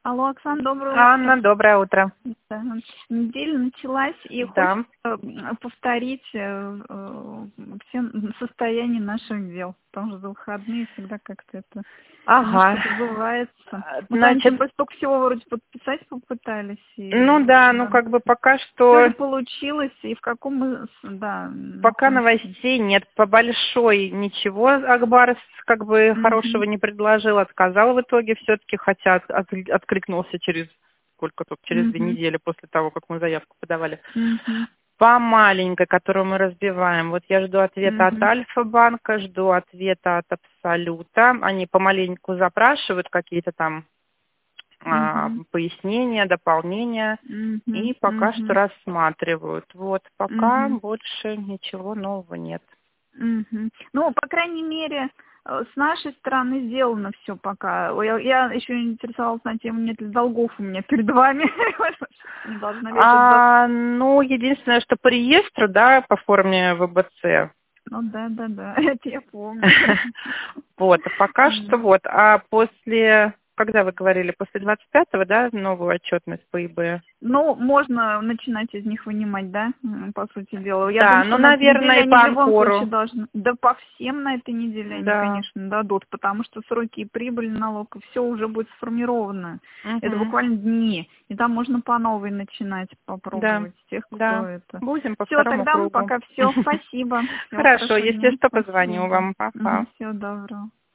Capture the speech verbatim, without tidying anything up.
Алло, Оксана, доброе утро. Анна, доброе утро. Да. Неделя началась, и Да. хочется повторить э, э, все состояние наших дел. Потому что за выходные всегда как-то это Ага. немножко забывается. Мы Значит, с вами столько всего вроде подписать попытались. И, ну да, ну да, как бы пока все что, ли получилось, и в каком мы, с- да, пока находимся. новостей нет. По большой ничего Акбарс как бы хорошего Мгм. не предложил, отказал в итоге все-таки, хотя от- от- откликнулся через сколько тут, через две Мгм. недели после того, как мы заявку подавали. Мгм. По маленькой, которую мы разбиваем, вот я жду ответа от Мгм. Альфа-банка, жду ответа от Абсолюта. Они помаленьку запрашивают какие-то там а, Мгм. пояснения, дополнения, Мгм. и пока что Мгм. рассматривают. Вот, пока Мгм. больше ничего нового нет. Мгм. Ну, по крайней мере, э, с нашей стороны сделано все пока. Ой, Я, я еще интересовалась на тему, нет ли долгов у меня перед вами. Не должна ли я что-то... за- А, ну, единственное, что по реестру, да, по форме ВБЦ. Ну, да, да, да, это я помню. Вот, а пока что М. вот. А после, когда вы говорили, после двадцать пятого, да, новую отчетность по ИБ? Ну, можно начинать из них вынимать, да, м, по сути дела. Я Да, думаю, ну, что на этой неделе наверное, и они по в любом случае Анкору. должны... Да по всем на этой неделе они, Да. конечно, дадут, потому что сроки и прибыль, налог, и все уже будет сформировано. Это Угу. буквально дни. И там можно по новой начинать, Да, попробовать тех, кто да. это... Будем по Все, второму тогда кругу. пока все. Спасибо. Всего Хорошо, хорошего если дня. что, позвоню Спасибо. вам. Пока. Всего доброго.